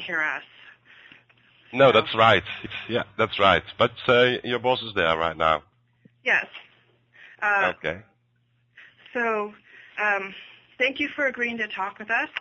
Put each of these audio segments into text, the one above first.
hear us. No, that's right. Yeah, that's right. But your boss is there right now. Yes. Okay. So, thank you for agreeing to talk with us.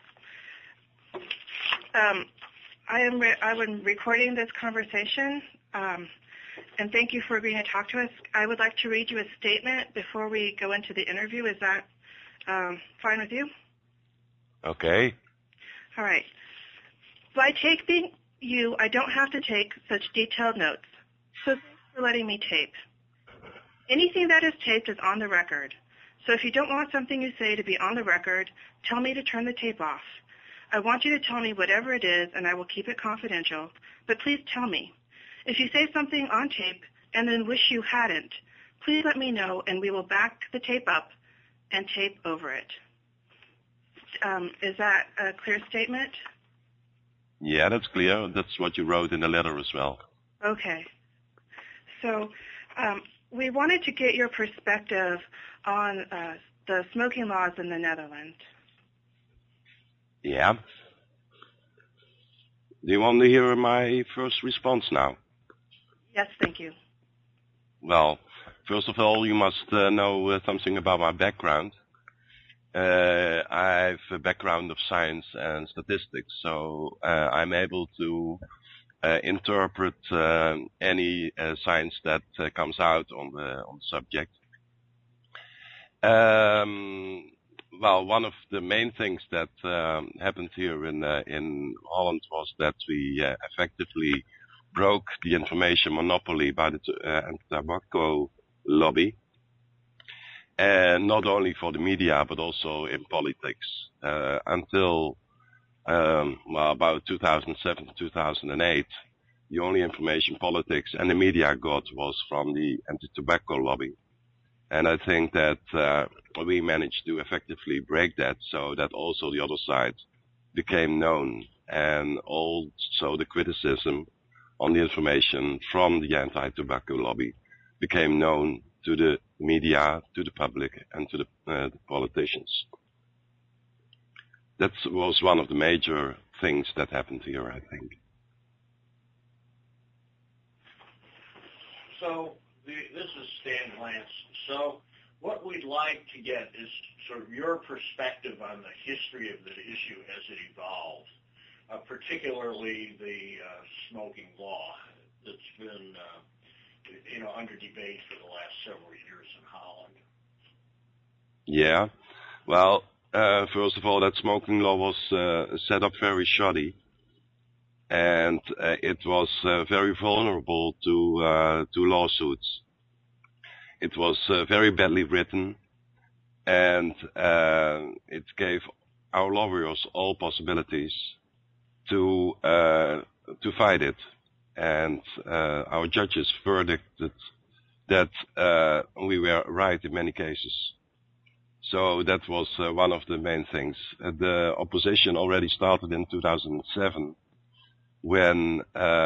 I'm recording this conversation, and thank you for agreeing to talk to us. I would like to read you a statement before we go into the interview. Is that fine with you? Okay. All right. By taping you, I don't have to take such detailed notes, so thanks for letting me tape. Anything that is taped is on the record, so if you don't want something you say to be on the record, tell me to turn the tape off. I want you to tell me whatever it is, and I will keep it confidential, but please tell me. If you say something on tape and then wish you hadn't, please let me know, and we will back the tape up and tape over it. Is that a clear statement? Yeah, that's clear. That's what you wrote in the letter as well. Okay. So we wanted to get your perspective on the smoking laws in the Netherlands. Yeah. Do you want to hear my first response now? Yes, thank you. Well, first of all, you must know something about my background. I have a background of science and statistics, so I'm able to interpret any science that comes out on the subject. Well, one of the main things that happened here in Holland was that we effectively broke the information monopoly by the tobacco lobby. And not only for the media, but also in politics. Until about 2007, 2008, the only information politics and the media got was from the anti-tobacco lobby. And I think that we managed to effectively break that so that also the other side became known. And also the criticism on the information from the anti-tobacco lobby became known to the media, to the public, and to the politicians. That was one of the major things that happened here, I think. So, this is Stan Glantz. So, what we'd like to get is sort of your perspective on the history of the issue as it evolved, particularly the smoking law that's been under debate for the last several years in Holland. Yeah. Well, first of all, that smoking law was set up very shoddy, and it was very vulnerable to lawsuits. It was very badly written, and it gave our lawyers all possibilities to fight it. And our judges verdicted that we were right in many cases. So that was one of the main things. The opposition already started in 2007 when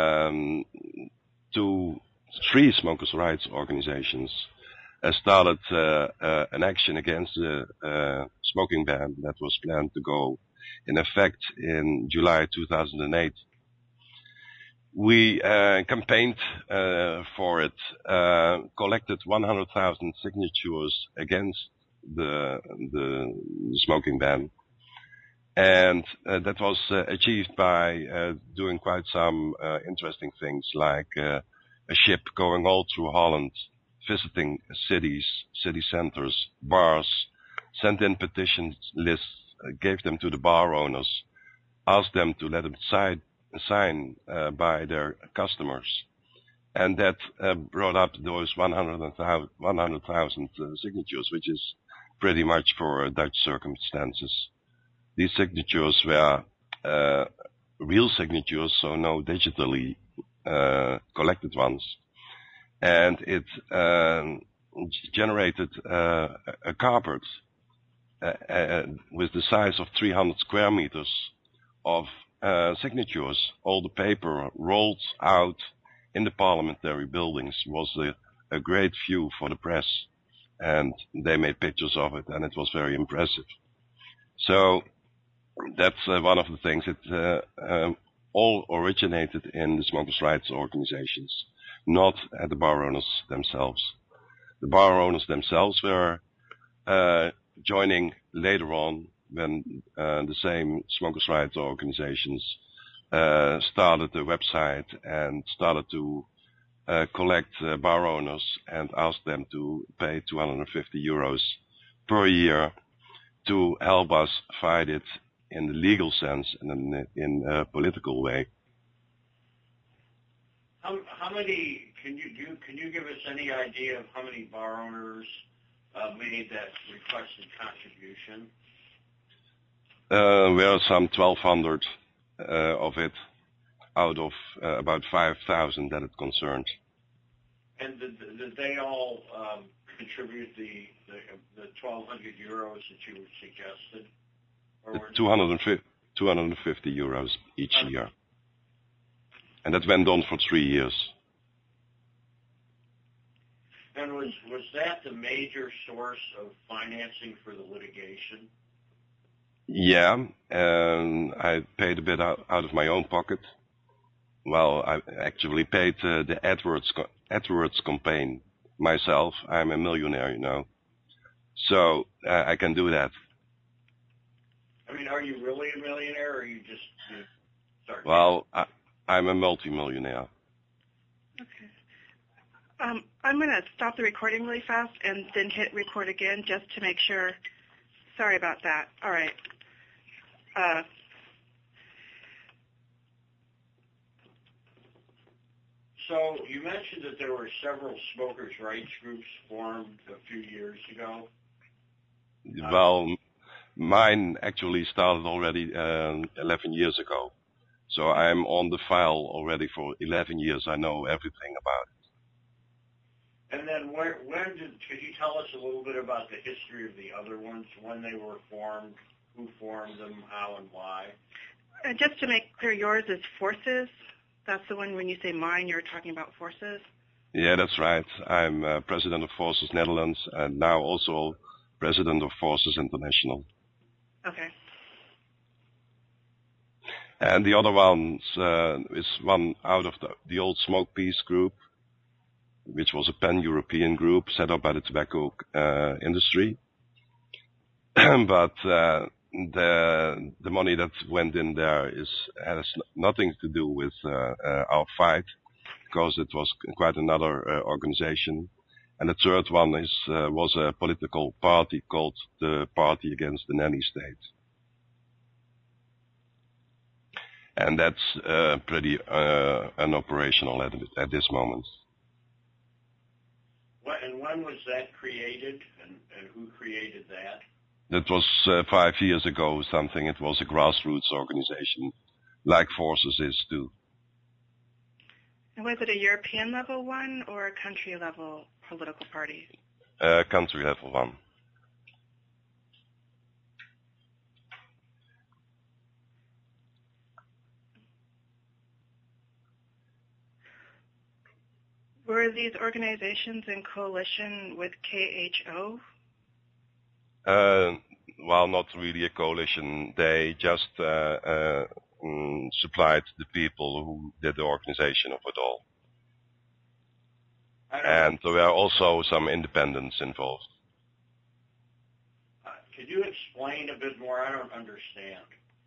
three smokers' rights organizations started an action against the smoking ban that was planned to go in effect in July 2008. We campaigned for it, collected 100,000 signatures against the smoking ban, and that was achieved by doing quite some interesting things, like a ship going all through Holland, visiting cities, city centers, bars, sent in petition lists, gave them to the bar owners, asked them to let them sign by their customers, and that brought up those 100,000 signatures, which is pretty much for Dutch circumstances. These signatures were real signatures, so no digitally collected ones, and it generated a carpet with the size of 300 square meters of signatures. All the paper rolled out in the parliamentary buildings. Was a great view for the press, and they made pictures of it, and it was very impressive. So that's one of the things. It all originated in the smokers' rights organizations, not at the bar owners themselves. The bar owners themselves were joining later on when the same smokers' rights organizations started the website and started to collect bar owners and ask them to pay 250 euros per year to help us fight it in the legal sense and in a political way. How many, can you give us any idea of how many bar owners made that requested contribution? We are some 1,200 of it out of about 5,000 that it concerned. And did they all contribute the 1,200 euros that you suggested? Or 250 euros each year. And that went on for 3 years. And was that the major source of financing for the litigation? Yeah, and I paid a bit out of my own pocket. Well, I actually paid the AdWords campaign myself. I'm a millionaire, you know. So I can do that. I mean, are you really a millionaire, or are you just started? Well, I'm a multimillionaire. Okay. I'm going to stop the recording really fast and then hit record again just to make sure. Sorry about that. All right. So you mentioned that there were several smokers' rights groups formed a few years ago. Well, mine actually started already 11 years ago. So I'm on the file already for 11 years. I know everything about it. And then could you tell us a little bit about the history of the other ones, when they were formed, who formed them, how and why? And just to make clear, yours is Forces. That's the one when you say mine, you're talking about Forces? Yeah, that's right. I'm president of Forces Netherlands and now also president of Forces International. Okay. And the other ones is one out of the old Smoke Peace group, which was a pan-European group set up by the tobacco industry. But the money that went in there has nothing to do with our fight, because it was quite another organization. And the third one was a political party called the Party Against the Nanny State. And that's pretty unoperational at this moment. And when was that created, and who created that? That was 5 years ago something. It was a grassroots organization, like Forces is too. And was it a European level one or a country level political party? Country level one. Were these organizations in coalition with KHO? Well, not really a coalition. They just supplied the people who did the organization of it all. And there were also some independents involved. Could you explain a bit more? I don't understand.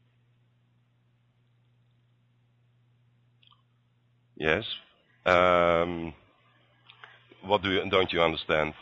Yes. What don't you understand?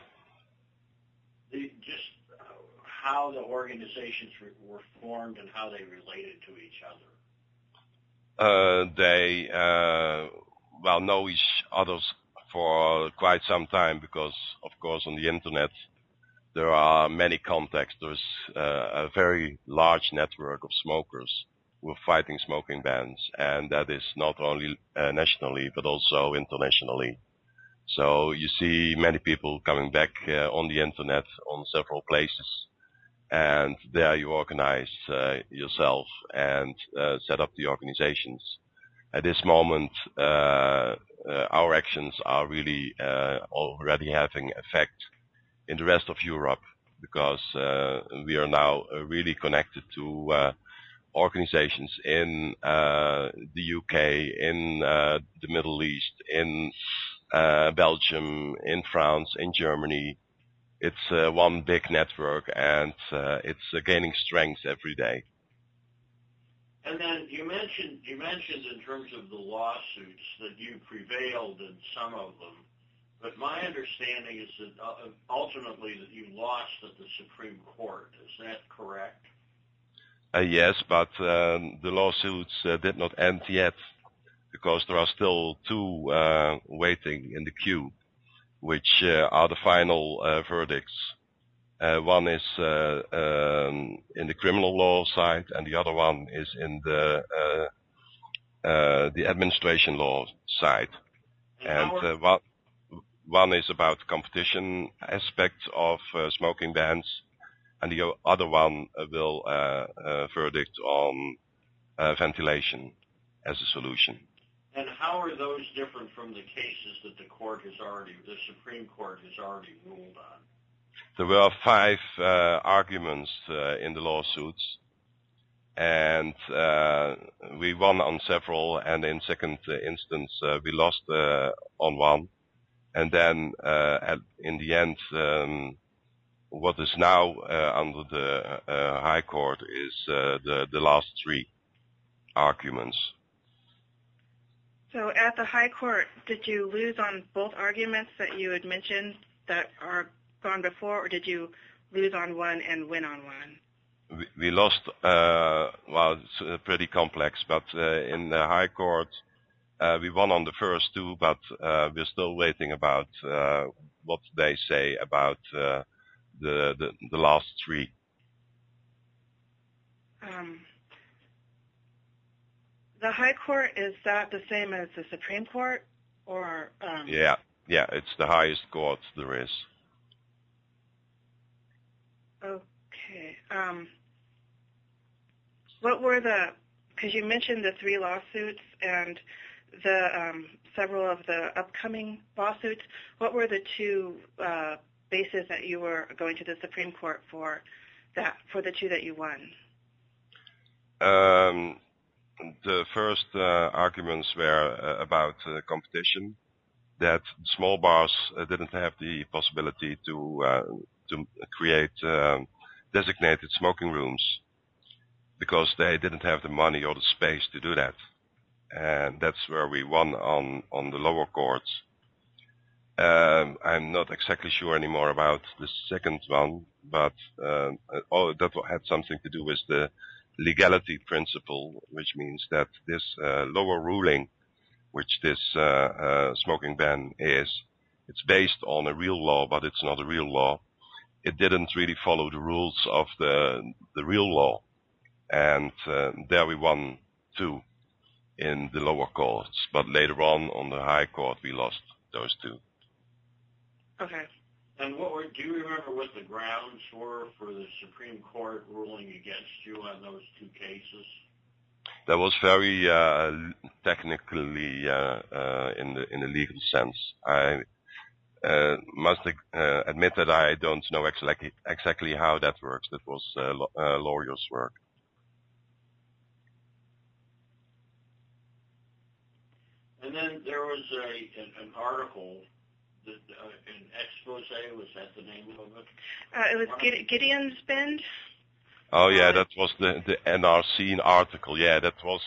Just how the organizations were formed and how they related to each other. They know each other for quite some time because, of course, on the internet there are many contacts. There's a very large network of smokers who are fighting smoking bans, and that is not only nationally but also internationally. So you see many people coming back on the internet on several places, and there you organize yourself and set up the organizations. At this moment, our actions are really already having effect in the rest of Europe, because we are now really connected to organizations in the UK, in the Middle East, in Belgium, in France, in Germany. It's one big network, and it's gaining strength every day. And then you mentioned in terms of the lawsuits that you prevailed in some of them, but my understanding is that ultimately that you lost at the Supreme Court. Is that correct? Yes, but the lawsuits did not end yet, because there are still two waiting in the queue, which are the final verdicts. One is in the criminal law side, and the other one is in the administration law side. And one is about the competition aspect of smoking bans, and the other one will verdict on ventilation as a solution. And how are those different from the cases that the Supreme Court has already ruled on? There were 5 arguments in the lawsuits, and we won on several, and in second instance we lost on one. And then in the end, what is now under the High Court is the last 3 arguments. So at the High Court, did you lose on both arguments that you had mentioned that are gone before, or did you lose on one and win on one? We lost, well, it's pretty complex, but in the High Court, we won on the first 2, but we're still waiting about what they say about the last 3. The High Court, is that the same as the Supreme Court, or? Yeah, it's the highest court there is. Okay. What were because you mentioned the 3 lawsuits and the several of the upcoming lawsuits, what were the 2 bases that you were going to the Supreme Court for the 2 that you won? The first arguments were about competition, that small bars didn't have the possibility to create designated smoking rooms because they didn't have the money or the space to do that. And that's where we won on the lower courts. I'm not exactly sure anymore about the second one, but that had something to do with the legality principle, which means that this lower ruling, which this smoking ban is, it's based on a real law, but it's not a real law. It didn't really follow the rules of the real law, and there we won 2 in the lower courts, but later on the High Court we lost those 2. Okay. And do you remember what the grounds were for the Supreme Court ruling against you on those 2 cases? That was very technically in the legal sense. I must admit that I don't know exactly how that works. That was lawyers' work. And then there was an article, an expose, was that the name of it? It was Gideon's Bend. Oh yeah, that was the NRC article. Yeah, that was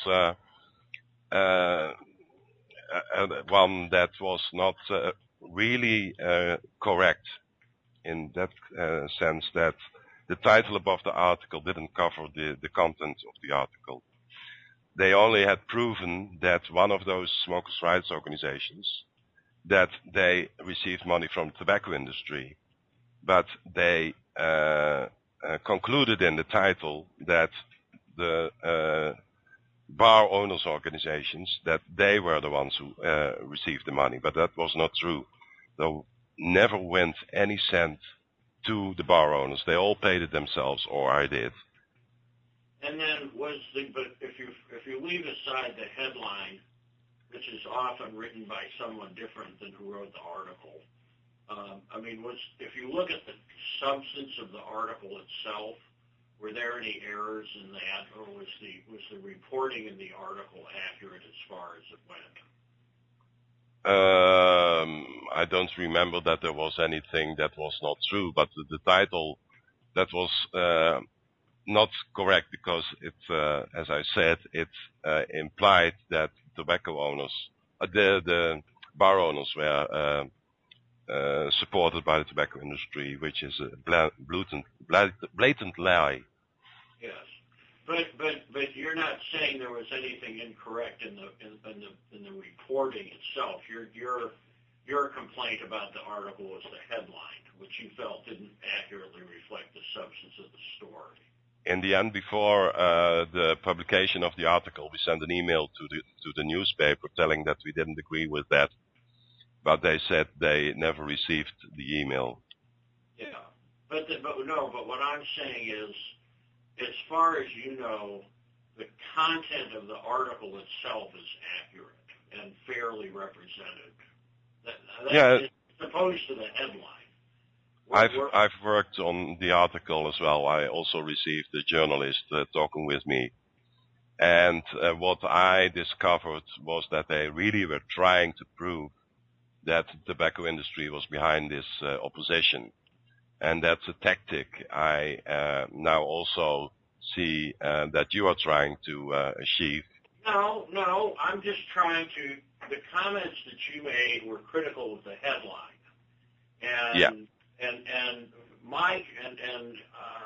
one that was not really correct in that sense, that the title above the article didn't cover the content of the article. They only had proven that one of those smokers' rights organizations, that they received money from the tobacco industry, but they concluded in the title that the bar owners organizations, that they were the ones who received the money, but that was not true. They never went any cent to the bar owners. They all paid it themselves, or I did. And then but if you leave aside the headline, which is often written by someone different than who wrote the article, if you look at the substance of the article itself, Were there any errors in that, or was the reporting in the article accurate as far as it went? I don't remember that there was anything that was not true, but the title that was not correct because it, as I said, it implied that tobacco owners, the bar owners were supported by the tobacco industry, which is a blatant lie. Yes, but you're not saying there was anything incorrect in the reporting itself. Your complaint about the article was the headline, which you felt didn't accurately reflect the substance of the story. In the end, before the publication of the article, we sent an email to the newspaper telling that we didn't agree with that, but they said they never received the email. Yeah, but what I'm saying is, as far as you know, the content of the article itself is accurate and fairly represented. As opposed to the headline. I've worked on the article as well. I also received a journalist talking with me. And what I discovered was that they really were trying to prove that the tobacco industry was behind this opposition. And that's a tactic I now also see that you are trying to achieve. No, I'm just trying to, the comments that you made were critical of the headline. And Mike and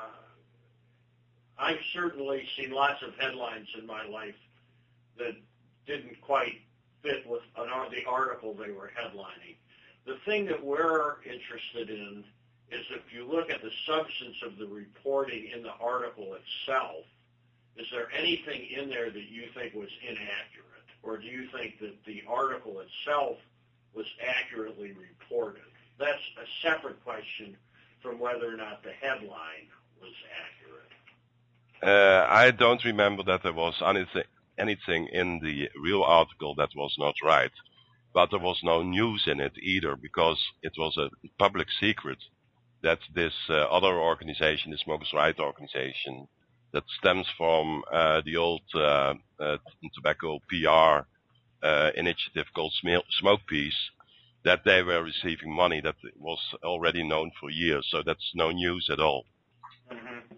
I've certainly seen lots of headlines in my life that didn't quite fit with the article they were headlining. The thing that we're interested in is if you look at the substance of the reporting in the article itself, is there anything in there that you think was inaccurate? Or do you think that the article itself was accurately reported? That's a separate question from whether or not the headline was accurate. I don't remember that there was anything in the real article that was not right. But there was no news in it either, because it was a public secret that this other organization, the Smokers' Rights organization, that stems from the old tobacco PR initiative called Smoke Peace, that they were receiving money that was already known for years. So that's no news at all. Mm-hmm.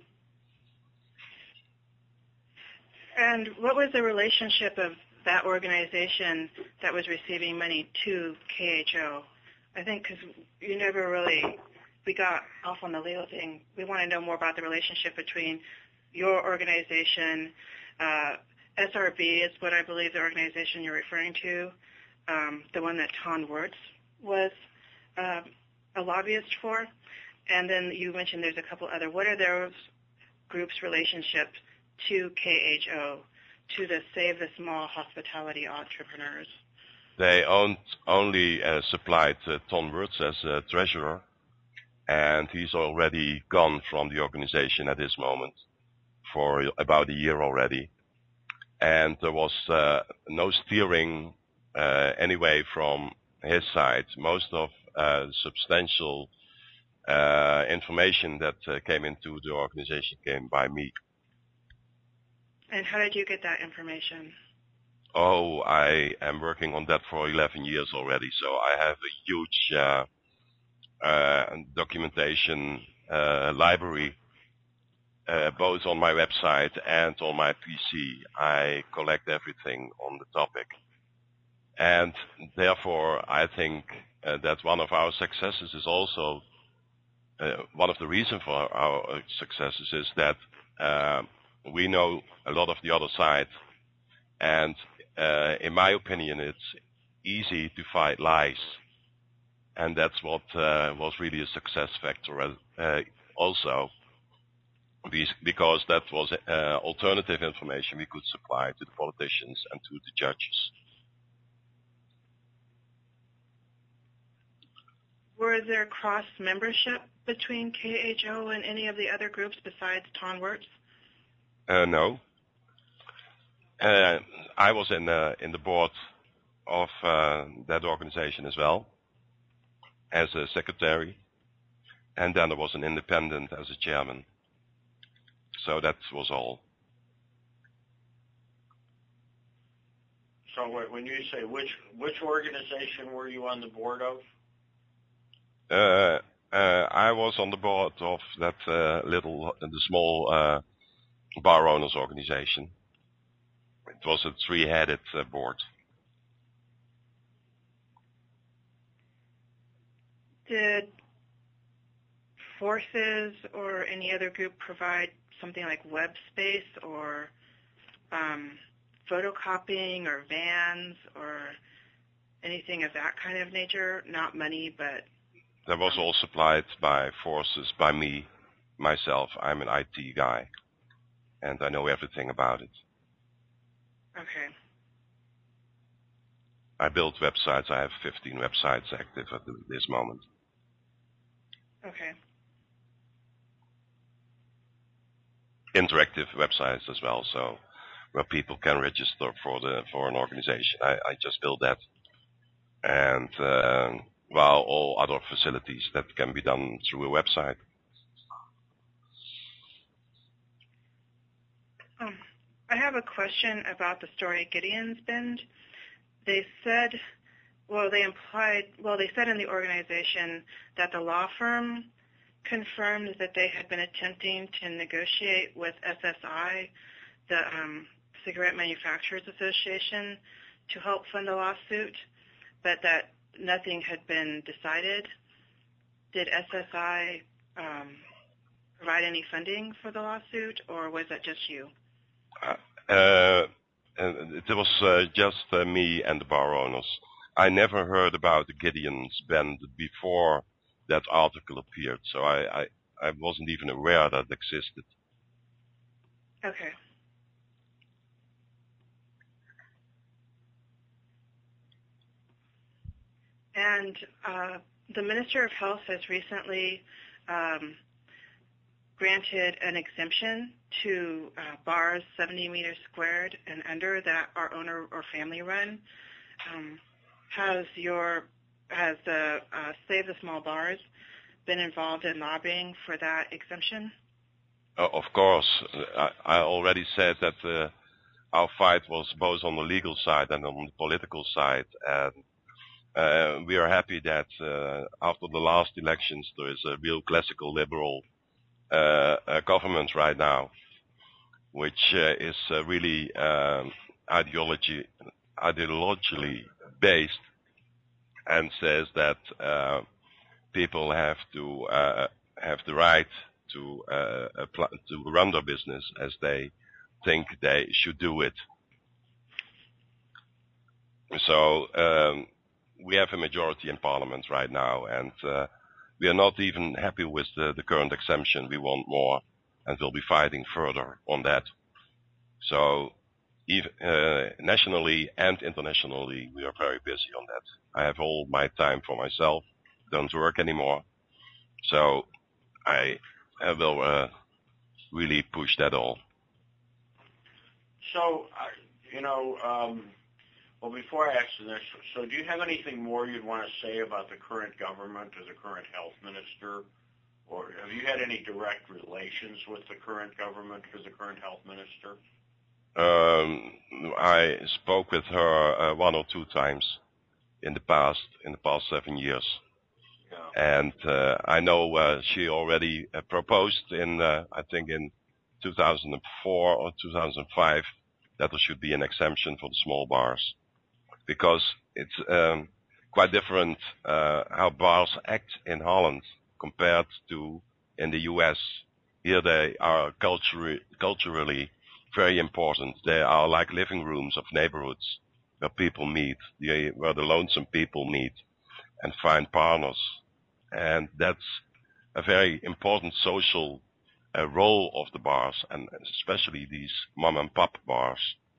And what was the relationship of that organization that was receiving money to KHO? I think because you never really, we got off on the legal thing. We want to know more about the relationship between your organization, SRB is what I believe the organization you're referring to, the one that Ton Wirtz was a lobbyist for. And then you mentioned there's a couple other. What are those groups' relationships to KHO, to the Save the Small Hospitality Entrepreneurs? They only supplied Ton Wirtz as treasurer, and he's already gone from the organization at this moment for about a year already. And there was no steering anyway from his side. Most of substantial information that came into the organization came by me. And how did you get that information? Oh, I am working on that for 11 years already, so I have a huge documentation library, both on my website and on my PC. I collect everything on the topic. And therefore, I think that one of our successes is also, one of the reasons for our successes is that we know a lot of the other side, and in my opinion, it's easy to fight lies, and that's what was really a success factor also, because that was alternative information we could supply to the politicians and to the judges. Was there cross-membership between KHO and any of the other groups besides Ton Wirtz? No. I was in the board of that organization as well, as a secretary, and then there was an independent as a chairman. So that was all. So when you say which organization were you on the board of? I was on the board of that the small bar owners organization. It was a three-headed board. Did Forces or any other group provide something like web space or photocopying or vans or anything of that kind of nature? Not money, but... That was all supplied by Forces, by me, myself. I'm an IT guy, and I know everything about it. Okay. I build websites. I have 15 websites active at this moment. Okay. Interactive websites as well, so where people can register for an organization. I just built that, and while all other facilities that can be done through a website. I have a question about the story Gideon's Bend. They said, they said in the organization that the law firm confirmed that they had been attempting to negotiate with SSI, the Cigarette Manufacturers Association, to help fund the lawsuit, but that nothing had been decided. Did SSI provide any funding for the lawsuit, or was that just you? It was just me and the bar owners. I never heard about the Gideon's Bend before that article appeared, so I wasn't even aware that it existed. Okay. And the Minister of Health has recently granted an exemption to bars 70 meters squared and under that are owner or family run. Has the Save the Small Bars been involved in lobbying for that exemption? Of course. I already said that our fight was both on the legal side and on the political side, and we are happy that after the last elections there is a real classical liberal government right now, which is really ideologically based, and says that people have the right to run their business as they think they should do it. So we have a majority in Parliament right now, and we are not even happy with the current exemption. We want more, and we'll be fighting further on that. So even, nationally and internationally, we are very busy on that. I have all my time for myself, don't work anymore. So I will really push that all. So, well, before I ask the next, so do you have anything more you'd want to say about the current government or the current health minister? Or have you had any direct relations with the current government or the current health minister? I spoke with her 1 or 2 times in the past 7 years. Yeah. And I know she already proposed I think in 2004 or 2005 that there should be an exemption for the small bars, because it's quite different how bars act in Holland compared to in the US. Here they are culturally very important. They are like living rooms of neighborhoods where people meet, where the lonesome people meet and find partners. And that's a very important social role of the bars, and especially these mom and pop bars.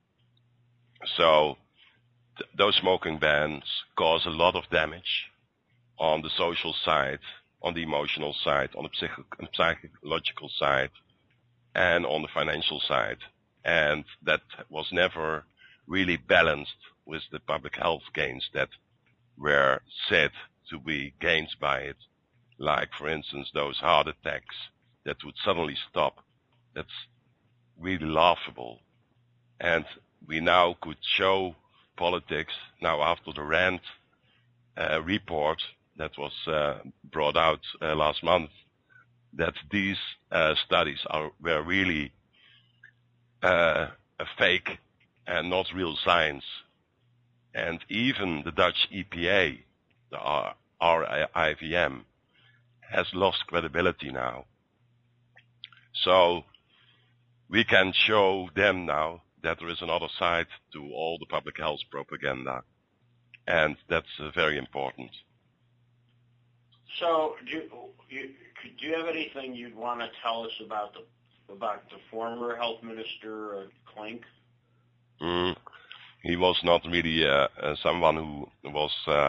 So those smoking bans cause a lot of damage on the social side, on the emotional side, on the psychological side, and on the financial side. And that was never really balanced with the public health gains that were said to be gains by it. Like, for instance, those heart attacks that would suddenly stop. That's really laughable. And we now could show politics now after the RAND report that was brought out last month, that these studies were really a fake and not real science. And even the Dutch EPA, the RIVM, has lost credibility now. So we can show them now that there is another side to all the public health propaganda. And that's very important. So do you have anything you'd want to tell us about the former health minister, Klink? He was not really someone who was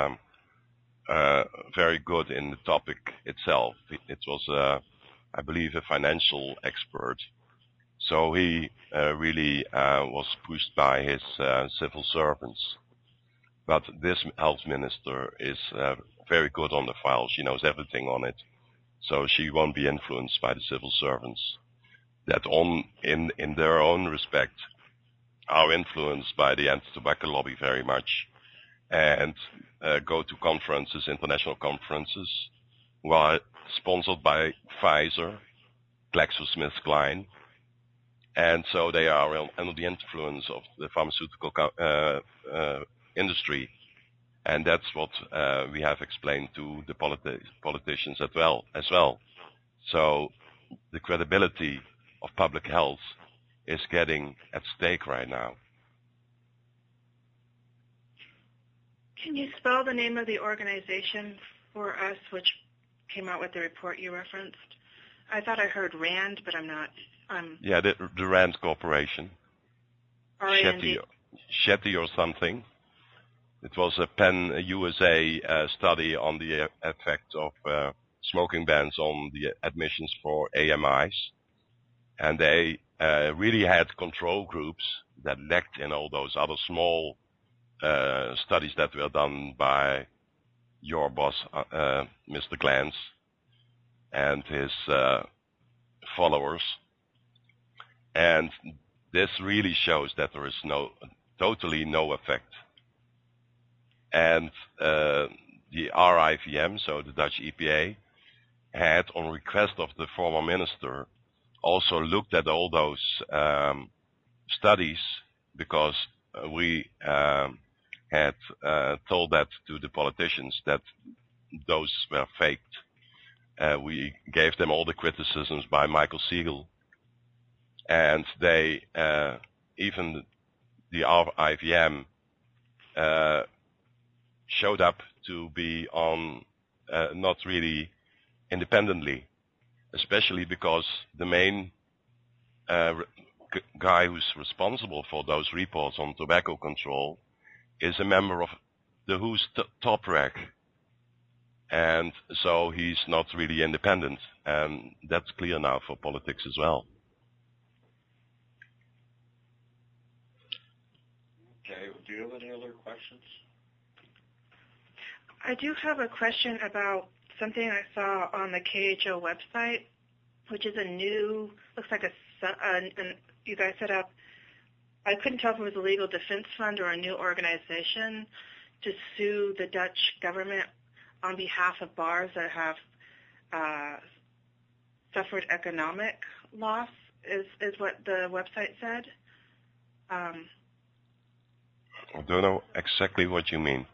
very good in the topic itself. It was, I believe, a financial expert. So he really was pushed by his civil servants. But this health minister is very good on the file. She knows everything on it. So she won't be influenced by the civil servants that in their own respect are influenced by the anti-tobacco lobby very much and go to conferences, international conferences, who are sponsored by Pfizer, GlaxoSmithKline, and so they are under the influence of the pharmaceutical industry. And that's what we have explained to the politicians as well. So the credibility of public health is getting at stake right now. Can you spell the name of the organization for us, which came out with the report you referenced? I thought I heard RAND, but I'm not. Yeah, the RAND Corporation. R-A-N-D. Shetty or something. It was a Penn USA study on the effect of smoking bans on the admissions for AMIs. And they really had control groups that lacked in all those other small studies that were done by your boss, Mr. Glantz, and his followers. And this really shows that there is totally no effect. And the RIVM, so the Dutch EPA, had, on request of the former minister, also looked at all those studies, because we had told that to the politicians that those were faked. We gave them all the criticisms by Michael Siegel, and they, even the RIVM, showed up to be on not really independently, especially because the main guy who's responsible for those reports on tobacco control is a member of the WHO's top rack. And so he's not really independent. And that's clear now for politics as well. Okay. Do you have any other questions? I do have a question about something I saw on the KHO website, which is a new, looks like you guys set up, I couldn't tell if it was a legal defense fund or a new organization to sue the Dutch government on behalf of bars that have suffered economic loss, is what the website said. I don't know exactly what you mean.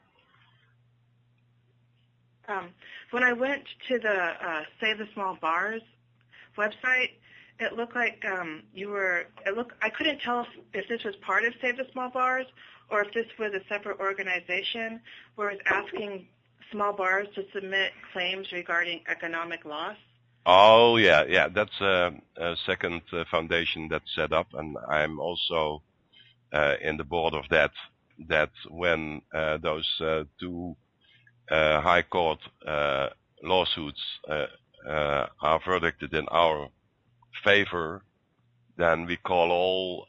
When I went to the Save the Small Bars website, it looked like I couldn't tell if this was part of Save the Small Bars or if this was a separate organization where it's asking small bars to submit claims regarding economic loss. Oh, yeah. That's a second foundation that's set up, and I'm also in the board of that when those two high court lawsuits are verdicted in our favor, then we call all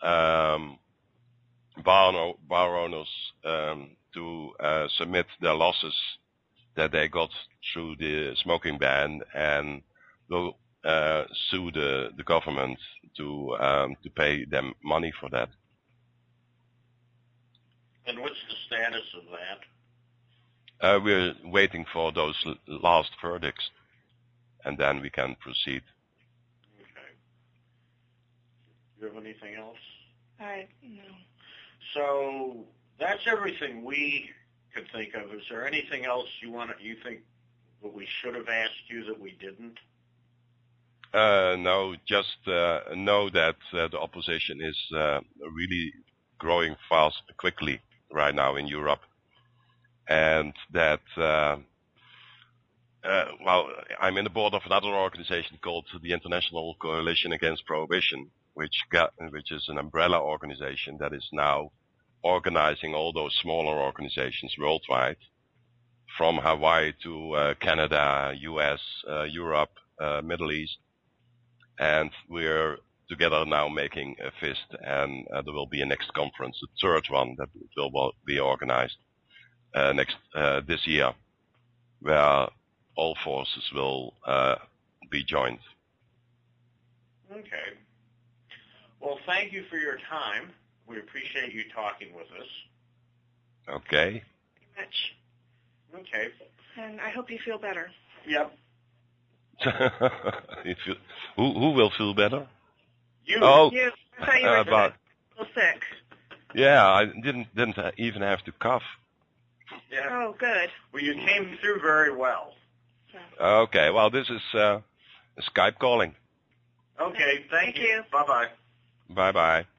bar owners to submit their losses that they got through the smoking ban, and we'll sue the government to pay them money for that. And what's the status of that? We're waiting for those last verdicts, and then we can proceed. Okay. Do you have anything else? No. So that's everything we could think of. Is there anything else you think that we should have asked you that we didn't? No, just know that the opposition is really growing quickly right now in Europe, and that I'm in the board of another organization called the International Coalition Against Prohibition, which is an umbrella organization that is now organizing all those smaller organizations worldwide, from Hawaii to Canada, US, Europe, Middle East. And we're together now making a fist, and there will be a next conference, the third one that will be organized this year, where all forces will be joined. Okay. Well, thank you for your time. We appreciate you talking with us. Okay. Very much. Okay. And I hope you feel better. Yep. Who will feel better? You. Oh, You. I thought you were still sick. Yeah, I didn't even have to cough. Yeah. Oh, good. Well, you came through very well. Okay, well, this is Skype calling. Okay, thank you. you. Bye-bye. Bye-bye.